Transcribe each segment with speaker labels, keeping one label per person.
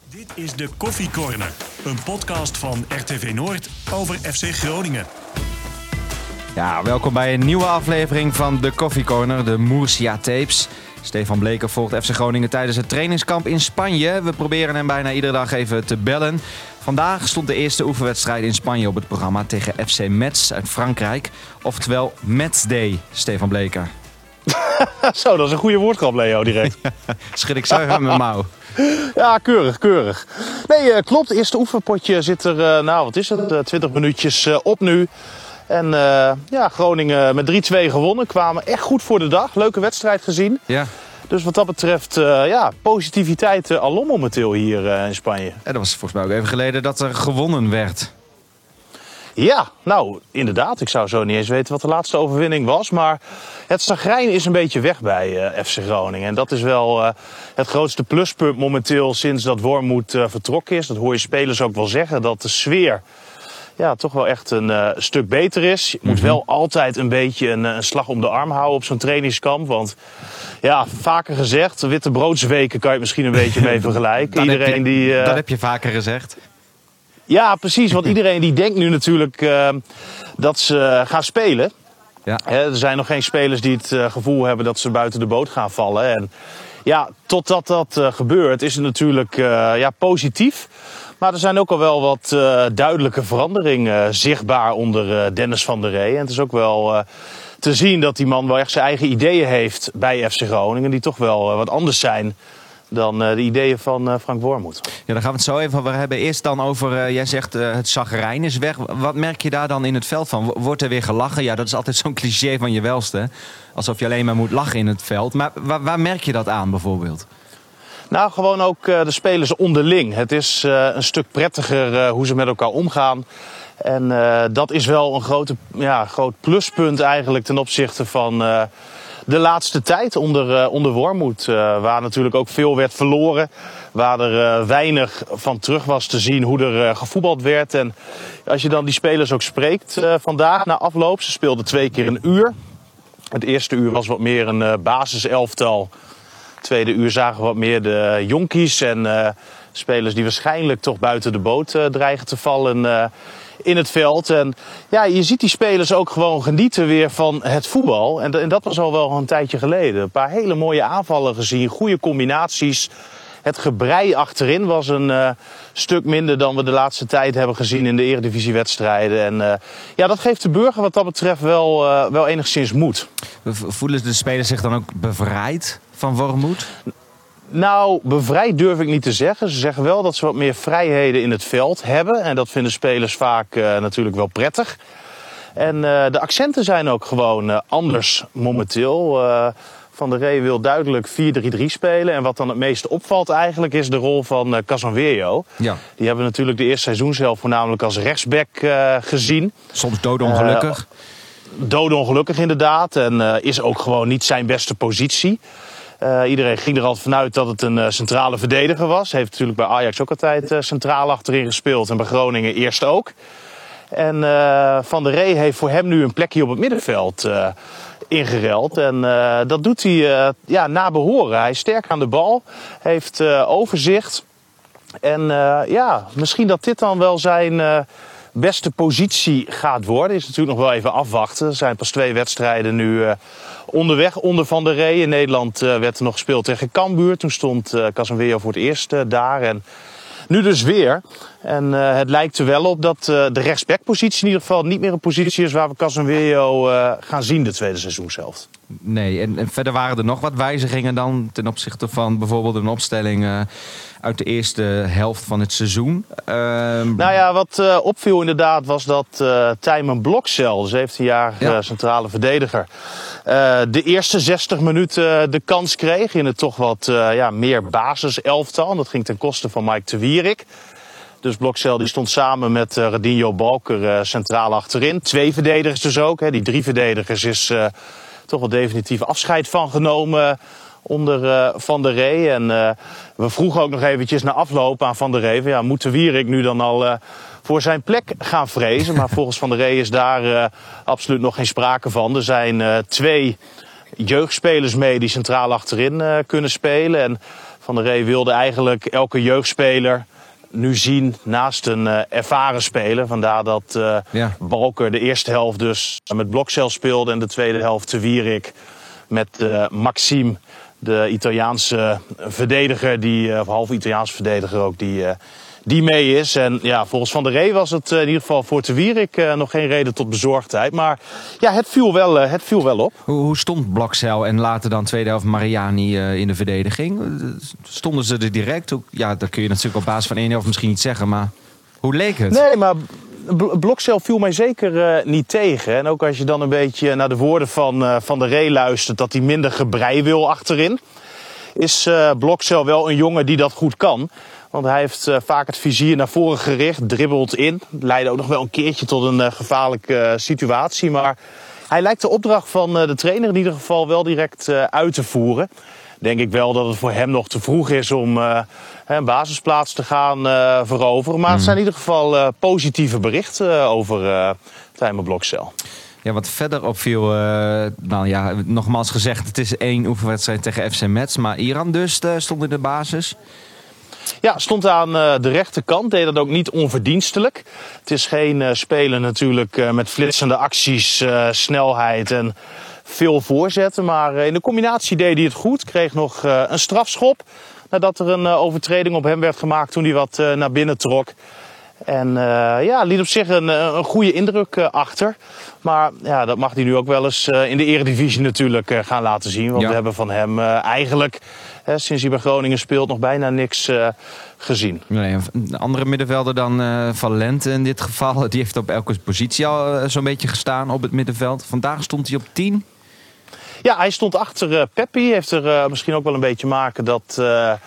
Speaker 1: Dit is de Koffie Corner, een podcast van RTV Noord over FC Groningen.
Speaker 2: Ja, welkom bij een nieuwe aflevering van de Koffie Corner, de Murcia Tapes. Stefan Bleker volgt FC Groningen tijdens het trainingskamp in Spanje. We proberen hem bijna iedere dag even te bellen. Vandaag stond de eerste oefenwedstrijd in Spanje op het programma tegen FC Metz uit Frankrijk. Oftewel Metz Day, Stefan Bleker.
Speaker 3: Zo, dat is een goede woordgrap, Leo, direct.
Speaker 2: Schud ik zo even mijn mouw.
Speaker 3: Ja, keurig. Nee, klopt. Het eerste oefenpotje zit er, 20 minuutjes op nu. En Groningen met 3-2 gewonnen. Kwamen echt goed voor de dag. Leuke wedstrijd gezien.
Speaker 2: Ja.
Speaker 3: Dus wat dat betreft, positiviteit alom momenteel hier in Spanje.
Speaker 2: En dat was volgens mij ook even geleden dat er gewonnen werd.
Speaker 3: Ja, nou, inderdaad. Ik zou zo niet eens weten wat de laatste overwinning was. Maar het chagrijn is een beetje weg bij FC Groningen. En dat is wel het grootste pluspunt momenteel sinds dat Wormoed vertrokken is. Dat hoor je spelers ook wel zeggen, dat de sfeer toch wel echt een stuk beter is. Je moet wel altijd een beetje een slag om de arm houden op zo'n trainingskamp. Want ja, vaker gezegd, wittebroodsweken kan je het misschien een beetje mee vergelijken.
Speaker 2: Dat heb je vaker gezegd.
Speaker 3: Ja, precies. Want iedereen die denkt nu natuurlijk dat ze gaan spelen. Ja. Er zijn nog geen spelers die het gevoel hebben dat ze buiten de boot gaan vallen. En ja, totdat dat gebeurt is het natuurlijk positief. Maar er zijn ook al wel wat duidelijke veranderingen zichtbaar onder Dennis van der Rey. En het is ook wel te zien dat die man wel echt zijn eigen ideeën heeft bij FC Groningen. Die toch wel wat anders zijn dan de ideeën van Frank Wormoed. Ja,
Speaker 2: daar gaan we het zo even over hebben. Eerst dan over, jij zegt het chagrijn is weg. Wat merk je daar dan in het veld van? Wordt er weer gelachen? Ja, dat is altijd zo'n cliché van je welste. Alsof je alleen maar moet lachen in het veld. Maar waar merk je dat aan bijvoorbeeld?
Speaker 3: Nou, gewoon ook de spelers onderling. Het is een stuk prettiger hoe ze met elkaar omgaan. En dat is wel een groot pluspunt eigenlijk ten opzichte van de laatste tijd onder Wormoed. Waar natuurlijk ook veel werd verloren. Waar er weinig van terug was te zien hoe er gevoetbald werd. En als je dan die spelers ook spreekt vandaag na afloop. Ze speelden 2 keer een uur. Het eerste uur was wat meer een basiselftal. Het tweede uur zagen we wat meer de jonkies en spelers die waarschijnlijk toch buiten de boot dreigen te vallen in het veld. En ja, je ziet die spelers ook gewoon genieten weer van het voetbal. En dat was al wel een tijdje geleden. Een paar hele mooie aanvallen gezien, goede combinaties. Het gebrei achterin was een stuk minder dan we de laatste tijd hebben gezien in de eredivisiewedstrijden. En dat geeft de burger wat dat betreft wel enigszins moed.
Speaker 2: Voelen de spelers zich dan ook bevrijd van Wormoed?
Speaker 3: Nou, bevrijd durf ik niet te zeggen. Ze zeggen wel dat ze wat meer vrijheden in het veld hebben. En dat vinden spelers vaak natuurlijk wel prettig. En de accenten zijn ook gewoon anders momenteel. Van der Rey wil duidelijk 4-3-3 spelen. En wat dan het meeste opvalt eigenlijk is de rol van Casanvejo. Ja. Die hebben we natuurlijk de eerste seizoenshelft voornamelijk als rechtsback gezien.
Speaker 2: Soms doodongelukkig.
Speaker 3: Doodongelukkig inderdaad. En is ook gewoon niet zijn beste positie. Iedereen ging er altijd vanuit dat het een centrale verdediger was. Heeft natuurlijk bij Ajax ook altijd centraal achterin gespeeld. En bij Groningen eerst ook. En Van der Rey heeft voor hem nu een plekje op het middenveld ingeruild. En dat doet hij naar behoren. Hij is sterk aan de bal. Heeft overzicht. En misschien dat dit dan wel zijn beste positie gaat worden. Is natuurlijk nog wel even afwachten. Er zijn pas 2 wedstrijden nu onderweg onder Van der Rey. In Nederland werd er nog gespeeld tegen Cambuur. Toen stond Casanvejo voor het eerst daar. En nu dus weer. En het lijkt er wel op dat de rechtsbackpositie in ieder geval niet meer een positie is waar we Casanvejo gaan zien de tweede seizoenshelft.
Speaker 2: Nee, en verder waren er nog wat wijzigingen dan ten opzichte van bijvoorbeeld een opstelling uit de eerste helft van het seizoen.
Speaker 3: Wat opviel inderdaad was dat Tijmen Blokcel, 17-jarige centrale verdediger, de eerste 60 minuten de kans kreeg in het toch wat meer basiselftal. Dat ging ten koste van Mike de Wierik. Dus Blokcel die stond samen met Radinho Balker centraal achterin. 2 verdedigers dus ook. Die 3 verdedigers is toch wel definitief afscheid van genomen onder Van der Rey. En we vroegen ook nog eventjes na afloop aan Van der Rey. Moet de Wierik nu dan al voor zijn plek gaan vrezen? Maar volgens Van der Rey is daar absoluut nog geen sprake van. Er zijn 2 jeugdspelers mee die centraal achterin kunnen spelen. En Van der Rey wilde eigenlijk elke jeugdspeler nu zien naast een ervaren speler. Vandaar dat Balker de eerste helft dus met Blokcel speelde en de tweede helft de Wierik met Maxime, de Italiaanse verdediger, of half Italiaanse verdediger ook, die mee is. En ja, volgens Van der Rey was het in ieder geval voor de Wierik nog geen reden tot bezorgdheid. Maar ja, het viel wel op.
Speaker 2: Hoe stond Blokcel en later dan tweede helft Mariani in de verdediging? Stonden ze er direct? Ja, dat kun je natuurlijk op basis van één helft misschien niet zeggen, maar hoe leek het?
Speaker 3: Nee, maar Blokcel viel mij zeker niet tegen. En ook als je dan een beetje naar de woorden van der Rey luistert, dat hij minder gebrei wil achterin, is Blokcel wel een jongen die dat goed kan. Want hij heeft vaak het vizier naar voren gericht, dribbelt in. Leidde ook nog wel een keertje tot een gevaarlijke situatie. Maar hij lijkt de opdracht van de trainer in ieder geval wel direct uit te voeren. Denk ik wel dat het voor hem nog te vroeg is om een basisplaats te gaan veroveren. Maar het zijn in ieder geval positieve berichten over Tijmen Blokcel.
Speaker 2: Ja, wat verder opviel, nogmaals gezegd, het is 1 oefenwedstrijd tegen FC Metz. Maar Iran dus stond in de basis.
Speaker 3: Ja, stond aan de rechterkant, deed dat ook niet onverdienstelijk. Het is geen speler natuurlijk met flitsende acties, snelheid en veel voorzetten. Maar in de combinatie deed hij het goed, kreeg nog een strafschop nadat er een overtreding op hem werd gemaakt toen hij wat naar binnen trok. En liet op zich een goede indruk achter. Maar ja, dat mag hij nu ook wel eens in de Eredivisie natuurlijk gaan laten zien. Want we hebben van hem eigenlijk, sinds hij bij Groningen speelt, nog bijna niks gezien.
Speaker 2: Nee, een andere middenvelder dan Valente in dit geval. Die heeft op elke positie al zo'n beetje gestaan op het middenveld. Vandaag stond hij op 10.
Speaker 3: Ja, hij stond achter Peppi. Heeft er misschien ook wel een beetje maken dat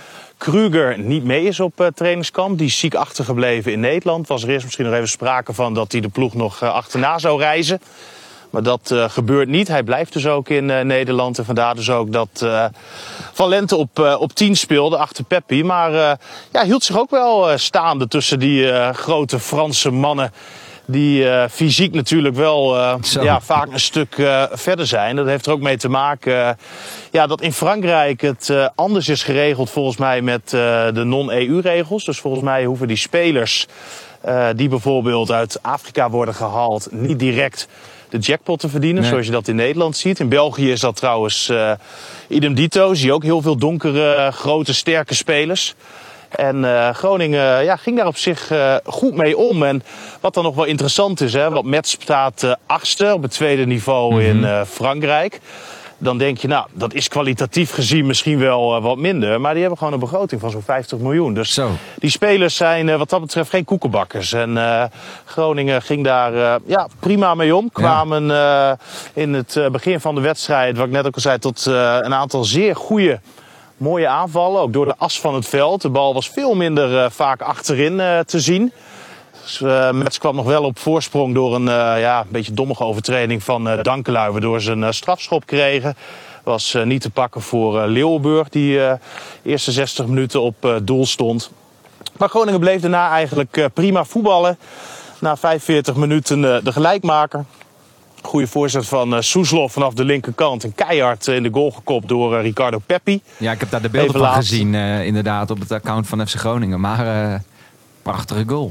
Speaker 3: Kruger niet mee is op trainingskamp. Die is ziek achtergebleven in Nederland. Was er eerst misschien nog even sprake van dat hij de ploeg nog achterna zou reizen. Maar dat gebeurt niet. Hij blijft dus ook in Nederland. En vandaar dus ook dat Valente op 10 speelde achter Peppi. Maar hield zich ook wel staande tussen die grote Franse mannen. Die fysiek natuurlijk wel vaak een stuk verder zijn. Dat heeft er ook mee te maken dat in Frankrijk het anders is geregeld volgens mij met de non-EU-regels. Dus volgens mij hoeven die spelers die bijvoorbeeld uit Afrika worden gehaald niet direct de jackpot te verdienen, zoals je dat in Nederland ziet. In België is dat trouwens idem dito. Zie je ook heel veel donkere, grote, sterke spelers. En Groningen ging daar op zich goed mee om. En wat dan nog wel interessant is, want Metz staat 8e op het tweede niveau in Frankrijk. Dan denk je, nou, dat is kwalitatief gezien misschien wel wat minder. Maar die hebben gewoon een begroting van zo'n 50 miljoen. Dus die spelers zijn wat dat betreft geen koekenbakkers. En Groningen ging daar prima mee om. Kwamen in het begin van de wedstrijd, wat ik net ook al zei, tot een aantal zeer goede, mooie aanvallen. Ook door de as van het veld. De bal was veel minder vaak achterin te zien. Dus, Metz kwam nog wel op voorsprong door een beetje dommige overtreding van Dankelui, waardoor ze een strafschop kregen. Was niet te pakken voor Leeuwenburg, die eerste 60 minuten op doel stond. Maar Groningen bleef daarna eigenlijk prima voetballen. Na 45 minuten de gelijkmaker. Goede voorzet van Soeslof vanaf de linkerkant. En keihard in de goal gekopt door Ricardo Peppi.
Speaker 2: Ja, ik heb daar de beelden van gezien inderdaad op het account van FC Groningen. Maar prachtige goal.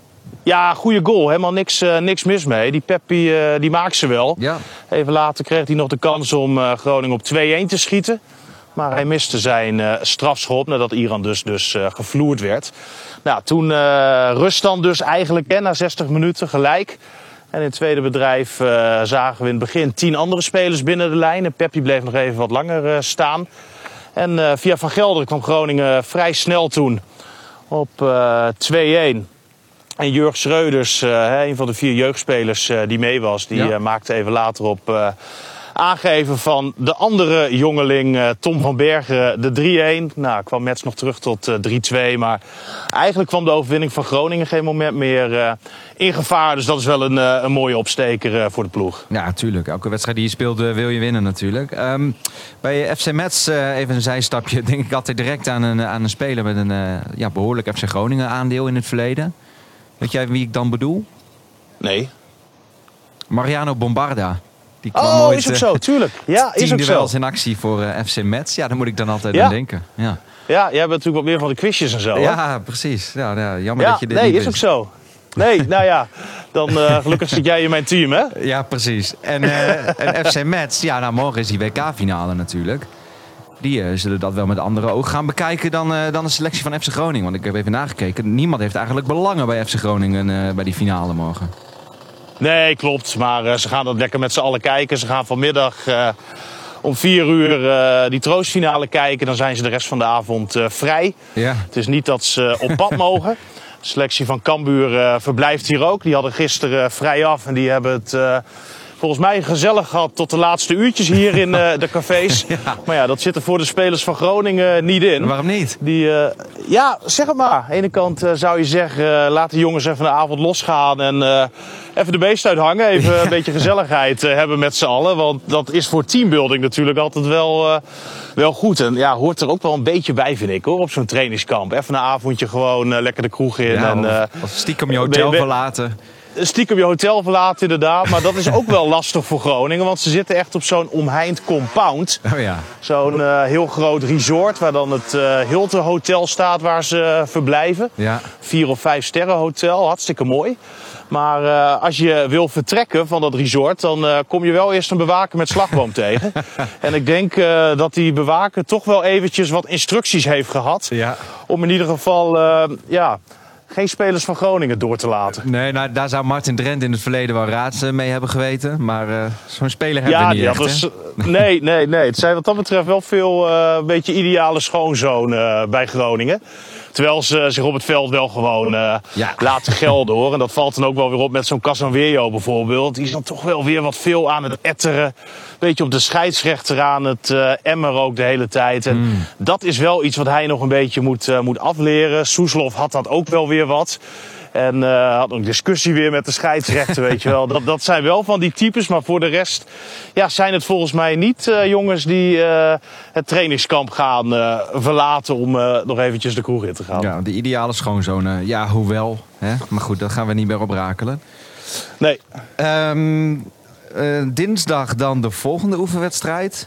Speaker 3: Ja, goede goal. Helemaal niks mis mee. Die Peppi die maakt ze wel. Ja. Even later kreeg hij nog de kans om Groningen op 2-1 te schieten. Maar hij miste zijn strafschop nadat Iran dus gevloerd werd. Nou, toen ruststand dus eigenlijk na 60 minuten gelijk. En in het tweede bedrijf zagen we in het begin 10 andere spelers binnen de lijn. En Peppi bleef nog even wat langer staan. En via Van Gelder kwam Groningen vrij snel toen op 2-1. En Jurg Schreuders, een van de 4 jeugdspelers die mee was, die maakte even later op aangeven van de andere jongeling Tom van Bergen de 3-1. Nou, kwam Metz nog terug tot 3-2. Maar eigenlijk kwam de overwinning van Groningen geen moment meer in gevaar. Dus dat is wel een mooie opsteker voor de ploeg.
Speaker 2: Ja, natuurlijk. Elke wedstrijd die je speelt wil je winnen natuurlijk. Bij FC Metz, even een zijstapje, denk ik altijd direct aan een speler met een behoorlijk FC Groningen aandeel in het verleden. Weet jij wie ik dan bedoel?
Speaker 3: Nee.
Speaker 2: Mariano Bombarda. Die kwam ooit,
Speaker 3: is ook zo, tuurlijk. Ja, is ook zo.
Speaker 2: duels in actie voor FC Metz. Ja, daar moet ik dan altijd aan denken. Ja.
Speaker 3: Ja, jij bent natuurlijk wat meer van de quizjes en zo.
Speaker 2: Ja, precies. Ja, jammer
Speaker 3: Ja,
Speaker 2: dat je dit
Speaker 3: nee,
Speaker 2: niet
Speaker 3: is ook
Speaker 2: wist.
Speaker 3: zo. Nee, nou ja, dan gelukkig zit jij in mijn team, hè?
Speaker 2: Ja, precies. En FC Metz, ja, nou, morgen is die WK-finale natuurlijk. Die zullen dat wel met andere ogen gaan bekijken dan de selectie van FC Groningen. Want ik heb even nagekeken. Niemand heeft eigenlijk belangen bij FC Groningen bij die finale morgen.
Speaker 3: Nee, klopt. Maar ze gaan dat lekker met z'n allen kijken. Ze gaan vanmiddag om 4 uur die troostfinale kijken. Dan zijn ze de rest van de avond vrij.
Speaker 2: Ja.
Speaker 3: Het is niet dat ze op pad mogen. De selectie van Cambuur verblijft hier ook. Die hadden gisteren vrij af en die hebben het volgens mij gezellig gehad tot de laatste uurtjes hier in de cafés.
Speaker 2: Ja.
Speaker 3: Maar ja, dat zit er voor de spelers van Groningen niet in.
Speaker 2: Waarom niet?
Speaker 3: Ja, zeg het maar. Aan de ene kant zou je zeggen, laat de jongens even de avond losgaan en even de beest uithangen. Even een beetje gezelligheid hebben met z'n allen. Want dat is voor teambuilding natuurlijk altijd wel goed. En ja, hoort er ook wel een beetje bij, vind ik, hoor, op zo'n trainingskamp. Even een avondje gewoon lekker de kroeg in.
Speaker 2: Ja,
Speaker 3: en,
Speaker 2: of stiekem je hotel verlaten.
Speaker 3: Stiekem je hotel verlaten, inderdaad. Maar dat is ook wel lastig voor Groningen. Want ze zitten echt op zo'n omheind compound.
Speaker 2: Oh ja.
Speaker 3: Zo'n heel groot resort waar dan het Hilton Hotel staat waar ze verblijven.
Speaker 2: Ja.
Speaker 3: 4 of 5 sterren hotel, hartstikke mooi. Maar als je wil vertrekken van dat resort, dan kom je wel eerst een bewaker met slagboom tegen. En ik denk dat die bewaker toch wel eventjes wat instructies heeft gehad.
Speaker 2: Ja.
Speaker 3: Om in ieder geval, geen spelers van Groningen door te laten.
Speaker 2: Nee, nou, daar zou Martin Drent in het verleden wel raads mee hebben geweten. Maar zo'n speler hebben we niet echt, hè?
Speaker 3: Nee. Het zijn wat dat betreft wel veel een beetje ideale schoonzoon bij Groningen. Terwijl ze zich op het veld wel gewoon laten gelden, hoor. En dat valt dan ook wel weer op met zo'n Casanwejo bijvoorbeeld. Die is dan toch wel weer wat veel aan het etteren. Een beetje op de scheidsrechter aan het emmer ook de hele tijd. En dat is wel iets wat hij nog een beetje moet afleren. Soeslof had dat ook wel weer wat. En had ook discussie weer met de scheidsrechter, weet je wel. Dat zijn wel van die types, maar voor de rest zijn het volgens mij niet jongens die het trainingskamp gaan verlaten om nog eventjes de kroeg in te gaan.
Speaker 2: Ja, de ideale schoonzoon. Ja, hoewel. Hè? Maar goed, daar gaan we niet meer op rakelen.
Speaker 3: Nee.
Speaker 2: Dinsdag dan de volgende oefenwedstrijd.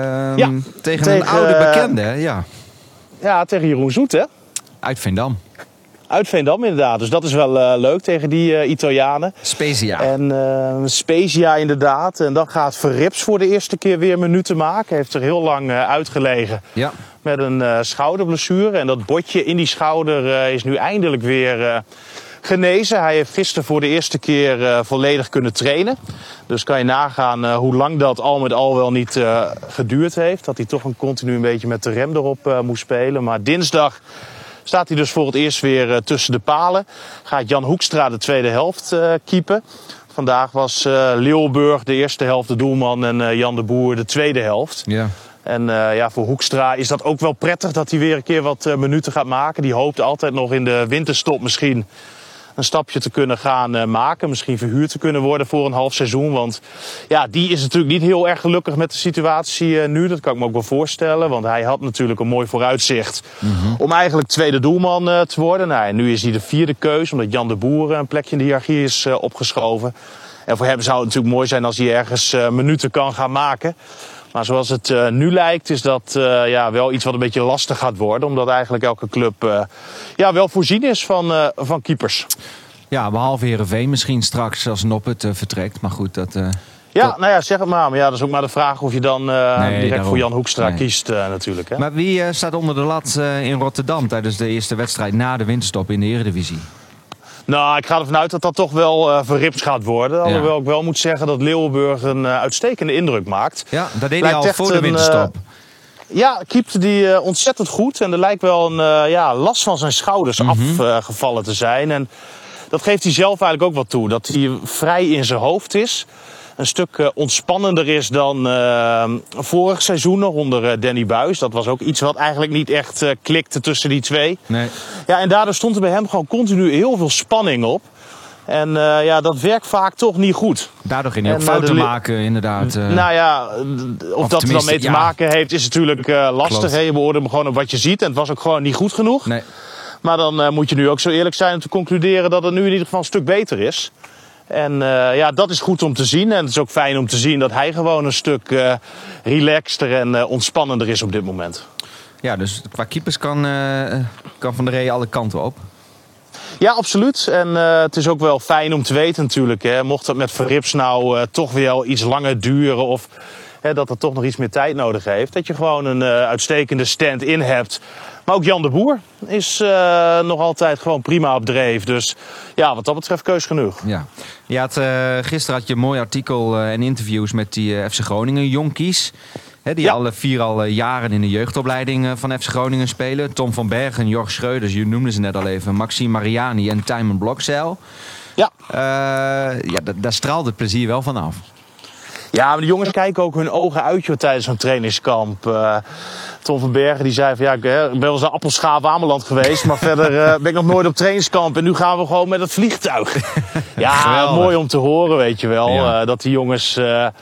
Speaker 2: Tegen een
Speaker 3: tegen,
Speaker 2: oude bekende, hè? Ja.
Speaker 3: Ja, tegen Jeroen Zoet, hè?
Speaker 2: Uit Veendam.
Speaker 3: Uit Veendam inderdaad, dus dat is wel leuk tegen die Italianen.
Speaker 2: Spezia.
Speaker 3: En Spezia inderdaad. En dan gaat Verrips voor de eerste keer weer minuten maken. Heeft er heel lang uitgelegen met een schouderblessure. En dat botje in die schouder is nu eindelijk weer genezen. Hij heeft gisteren voor de eerste keer volledig kunnen trainen. Dus kan je nagaan hoe lang dat al met al wel niet geduurd heeft. Dat hij toch continu een beetje met de rem erop moest spelen. Maar dinsdag staat hij dus voor het eerst weer tussen de palen. Gaat Jan Hoekstra de tweede helft keepen. Vandaag was Leeuwburg de eerste helft de doelman en Jan de Boer de tweede helft.
Speaker 2: Ja.
Speaker 3: En voor Hoekstra is dat ook wel prettig dat hij weer een keer wat minuten gaat maken. Die hoopt altijd nog in de winterstop misschien een stapje te kunnen gaan maken. Misschien verhuurd te kunnen worden voor een half seizoen. Want die is natuurlijk niet heel erg gelukkig met de situatie nu. Dat kan ik me ook wel voorstellen. Want hij had natuurlijk een mooi vooruitzicht om eigenlijk tweede doelman te worden. Nou, en nu is hij de vierde keus. Omdat Jan de Boer een plekje in de hiërarchie is opgeschoven. En voor hem zou het natuurlijk mooi zijn als hij ergens minuten kan gaan maken. Maar zoals het nu lijkt is dat wel iets wat een beetje lastig gaat worden. Omdat eigenlijk elke club wel voorzien is van keepers.
Speaker 2: Ja, behalve Heerenveen misschien straks als Noppert vertrekt. Maar goed, dat...
Speaker 3: zeg het maar. Maar dat is ook maar de vraag of je dan direct
Speaker 2: daarom.
Speaker 3: voor Jan Hoekstra kiest natuurlijk. Hè?
Speaker 2: Maar wie staat onder de lat in Rotterdam tijdens de eerste wedstrijd na de winterstop in de Eredivisie?
Speaker 3: Nou, ik ga ervan uit dat dat toch wel Verrips gaat worden. Alhoewel ik wel moet zeggen dat Leeuwenburg een uitstekende indruk maakt.
Speaker 2: Ja, dat deed hij al voor de winterstop.
Speaker 3: Keepte die ontzettend goed. En er lijkt wel een last van zijn schouders afgevallen te zijn. En dat geeft hij zelf eigenlijk ook wel toe. Dat hij vrij in zijn hoofd is. Een stuk ontspannender is dan vorig seizoen nog onder Danny Buijs. Dat was ook iets wat eigenlijk niet echt klikte tussen die twee.
Speaker 2: Nee.
Speaker 3: Ja, en daardoor stond er bij hem gewoon continu heel veel spanning op. En dat werkt vaak toch niet goed.
Speaker 2: Daardoor ging hij ook fouten maken, inderdaad.
Speaker 3: Of dat er dan mee te maken heeft, is natuurlijk lastig. Hè? Je beoordeelt hem gewoon op wat je ziet. En het was ook gewoon niet goed genoeg.
Speaker 2: Nee.
Speaker 3: Maar dan moet je nu ook zo eerlijk zijn om te concluderen dat het nu in ieder geval een stuk beter is. En dat is goed om te zien. En het is ook fijn om te zien dat hij gewoon een stuk relaxter en ontspannender is op dit moment.
Speaker 2: Ja, dus qua keepers kan Van der Rey alle kanten op.
Speaker 3: Ja, absoluut. En het is ook wel fijn om te weten natuurlijk. Hè, mocht dat met Verrips nou toch weer iets langer duren of dat het toch nog iets meer tijd nodig heeft. Dat je gewoon een uitstekende stand-in hebt. Maar ook Jan de Boer is nog altijd gewoon prima op dreef. Dus ja, wat dat betreft keus genoeg.
Speaker 2: Ja. Gisteren had je een mooi artikel en interviews met die FC Groningen jonkies. Die alle 4 jaren in de jeugdopleiding van FC Groningen spelen. Tom van Bergen, Jorg Schreuders, je noemde ze net al even. Maxime Mariani en Tijmen Blokzeil.
Speaker 3: Ja.
Speaker 2: Daar straalt het plezier wel vanaf.
Speaker 3: Ja, maar de jongens kijken ook hun ogen uit tijdens zo'n trainingskamp. Tom van Bergen die zei van ik ben wel eens naar Appelschaap Ameland geweest. Maar verder ben ik nog nooit op trainingskamp. En nu gaan we gewoon met het vliegtuig. Ja, geweldig. Mooi om te horen, weet je wel. Ja. Dat die jongens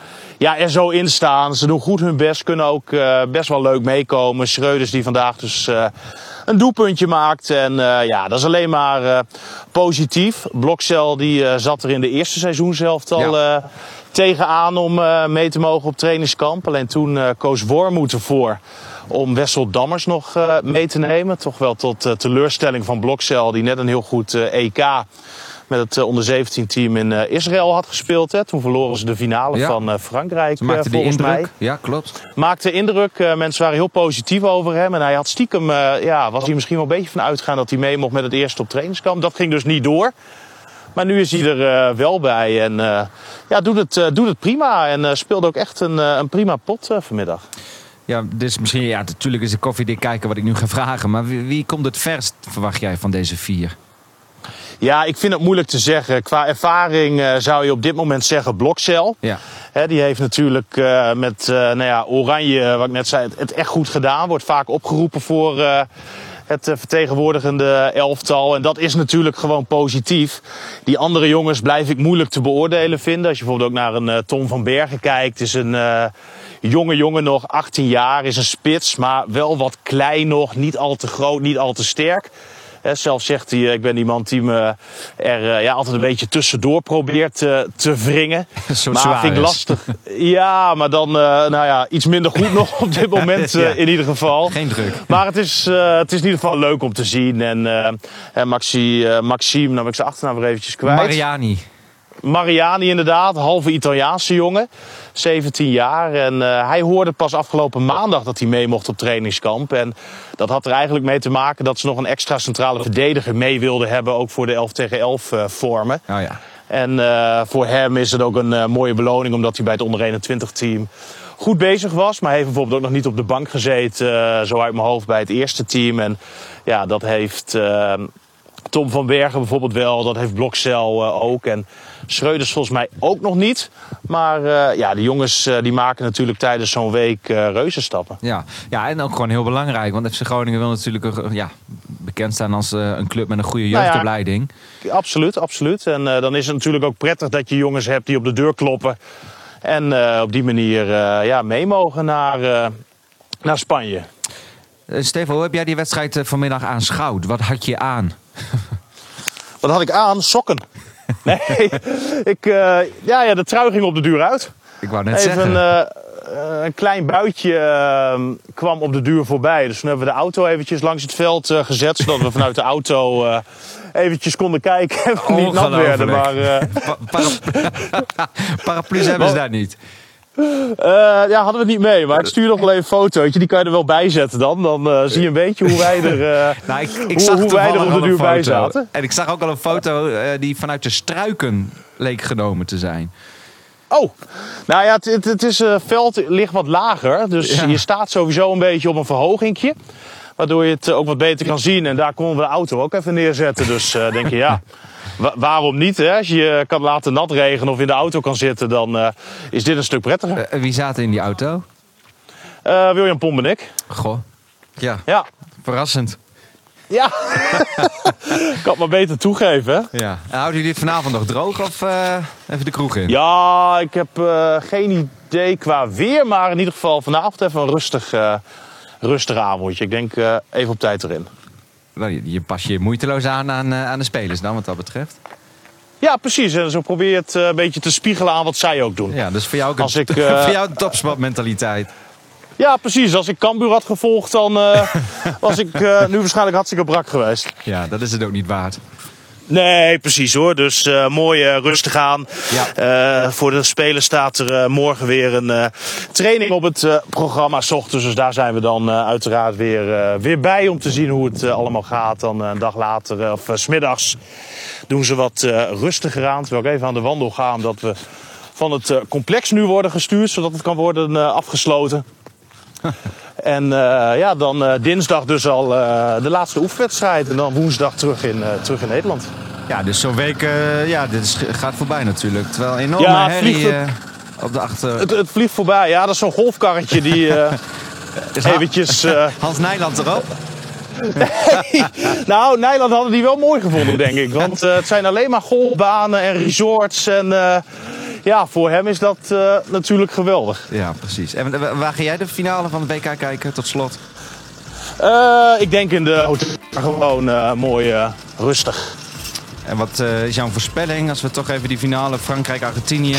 Speaker 3: er zo in staan. Ze doen goed hun best, kunnen ook best wel leuk meekomen. Schreuders die vandaag dus een doelpuntje maakt. En dat is alleen maar positief. Blokzeil die zat er in de eerste seizoen zelf al tegenaan om mee te mogen op trainingskamp. Alleen toen koos Wormoed ervoor om Wessel Dammers nog mee te nemen. Toch wel tot teleurstelling van Blokzeil, die net een heel goed EK met het onder 17 team in Israël had gespeeld. Hè. Toen verloren ze de finale van Frankrijk.
Speaker 2: Maakte
Speaker 3: volgens mij.
Speaker 2: Ja, klopt.
Speaker 3: Maakte indruk. Mensen waren heel positief over hem. En hij had stiekem, was hij misschien wel een beetje van uitgegaan dat hij mee mocht met het eerste op trainingskamp. Dat ging dus niet door. Maar nu is hij er wel bij en doet het prima. En speelde ook echt een prima pot vanmiddag.
Speaker 2: Ja, dus misschien, natuurlijk is de koffiedik kijken wat ik nu ga vragen. Maar wie komt het verst, verwacht jij, van deze 4?
Speaker 3: Ja, ik vind het moeilijk te zeggen. Qua ervaring zou je op dit moment zeggen Blokzeil. Ja. Die heeft natuurlijk met Oranje, wat ik net zei, het echt goed gedaan. Wordt vaak opgeroepen voor het vertegenwoordigende elftal. En dat is natuurlijk gewoon positief. Die andere jongens blijf ik moeilijk te beoordelen vinden. Als je bijvoorbeeld ook naar een Tom van Bergen kijkt. Is een jonge jongen nog, 18 jaar, is een spits. Maar wel wat klein nog, niet al te groot, niet al te sterk. Zelf zegt hij, ik ben iemand die me er altijd een beetje tussendoor probeert te wringen. Maar vind ik lastig. Ja, maar dan iets minder goed nog op dit moment in ieder geval.
Speaker 2: Geen druk.
Speaker 3: Maar het is in ieder geval leuk om te zien. En Maxime, nou ben ik zijn achternaam weer eventjes kwijt. Mariani inderdaad, halve Italiaanse jongen, 17 jaar. En hij hoorde pas afgelopen maandag dat hij mee mocht op trainingskamp. En dat had er eigenlijk mee te maken dat ze nog een extra centrale verdediger mee wilden hebben. Ook voor de 11 tegen 11 vormen.
Speaker 2: Oh ja.
Speaker 3: En voor hem is het ook een mooie beloning omdat hij bij het onder 21 team goed bezig was. Maar hij heeft bijvoorbeeld ook nog niet op de bank gezeten, zo uit mijn hoofd, bij het eerste team. En ja, dat heeft Tom van Bergen bijvoorbeeld wel, dat heeft Blokzeil ook. En Schreuders volgens mij ook nog niet. Maar de jongens die maken natuurlijk tijdens zo'n week reuzenstappen.
Speaker 2: Ja, en ook gewoon heel belangrijk. Want FC Groningen wil natuurlijk bekend staan als een club met een goede jeugdopleiding.
Speaker 3: Absoluut. En dan is het natuurlijk ook prettig dat je jongens hebt die op de deur kloppen. En op die manier mee mogen naar Spanje.
Speaker 2: Stefan, hoe heb jij die wedstrijd vanmiddag aanschouwd? Wat had je aan?
Speaker 3: Wat had ik aan? Sokken. Nee, de trui ging op de duur uit.
Speaker 2: Ik wou net zeggen.
Speaker 3: Een klein buitje kwam op de duur voorbij. Dus toen hebben we de auto eventjes langs het veld gezet. Zodat we vanuit de auto eventjes konden kijken. En we niet nat werden. Maar,
Speaker 2: paraplu's hebben ze daar niet.
Speaker 3: Hadden we het niet mee. Maar ik stuur nog wel even een fotootje. Die kan je er wel bij zetten dan. Dan zie je een beetje hoe wij er, hoe wij er op de duur bij zaten.
Speaker 2: En ik zag ook al een foto die vanuit de struiken leek genomen te zijn.
Speaker 3: Oh, nou ja, het veld ligt wat lager. Dus je staat sowieso een beetje op een verhogingje. Waardoor je het ook wat beter kan zien. En daar konden we de auto ook even neerzetten. Dus denk je, waarom niet? Hè? Als je je kan laten nat regenen of in de auto kan zitten, dan is dit een stuk prettiger.
Speaker 2: Wie zaten in die auto?
Speaker 3: William Pomp en ik.
Speaker 2: Goh, ja. Verrassend.
Speaker 3: Ja, ik kan het maar beter toegeven. Hè?
Speaker 2: Ja. En houden jullie het vanavond nog droog of even de kroeg in?
Speaker 3: Ja, ik heb geen idee qua weer. Maar in ieder geval vanavond even een rustig avondje. Ik denk even op tijd erin.
Speaker 2: Je pas je moeiteloos aan de spelers dan, wat dat betreft.
Speaker 3: Ja, precies. En zo probeer je het een beetje te spiegelen aan wat zij ook doen.
Speaker 2: Ja, dus voor jou ook voor jou topsportmentaliteit.
Speaker 3: Ja, precies. Als ik Cambuur had gevolgd, dan was ik nu waarschijnlijk hartstikke brak geweest.
Speaker 2: Ja, dat is het ook niet waard.
Speaker 3: Nee, precies hoor. Dus mooi rustig aan.
Speaker 2: Ja.
Speaker 3: Voor de spelers staat er morgen weer een training op het programma 's ochtends. Dus daar zijn we dan uiteraard weer bij om te zien hoe het allemaal gaat. Dan een dag later, of 's middags, doen ze wat rustiger aan. Terwijl ik even aan de wandel ga, omdat we van het complex nu worden gestuurd. Zodat het kan worden afgesloten. En dan dinsdag dus al de laatste oefenwedstrijd. En dan woensdag terug in Nederland.
Speaker 2: Ja, dus zo'n week dit gaat voorbij natuurlijk. Terwijl een enorme herrie op de achter...
Speaker 3: Het vliegt voorbij. Ja, dat is zo'n golfkarretje die eventjes...
Speaker 2: Hans Nijland erop?
Speaker 3: Nou, Nijland hadden die wel mooi gevonden, denk ik. Want het zijn alleen maar golfbanen en resorts. En voor hem is dat natuurlijk geweldig.
Speaker 2: Ja, precies. En waar ga jij de finale van de WK kijken, tot slot?
Speaker 3: Ik denk in de hotel gewoon mooi rustig.
Speaker 2: En wat is jouw voorspelling als we toch even die finale Frankrijk-Argentinië...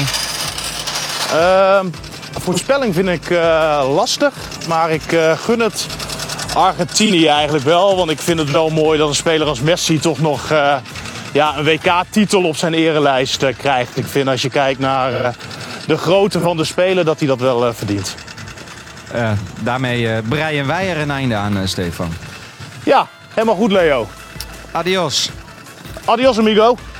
Speaker 3: Voorspelling vind ik lastig, maar ik gun het Argentinië eigenlijk wel. Want ik vind het wel mooi dat een speler als Messi toch nog een WK-titel op zijn erelijst krijgt. Ik vind als je kijkt naar de grootte van de speler dat hij dat wel verdient.
Speaker 2: Daarmee breien wij er een einde aan, Stefan.
Speaker 3: Ja, helemaal goed Leo.
Speaker 2: Adios.
Speaker 3: Adios amigo.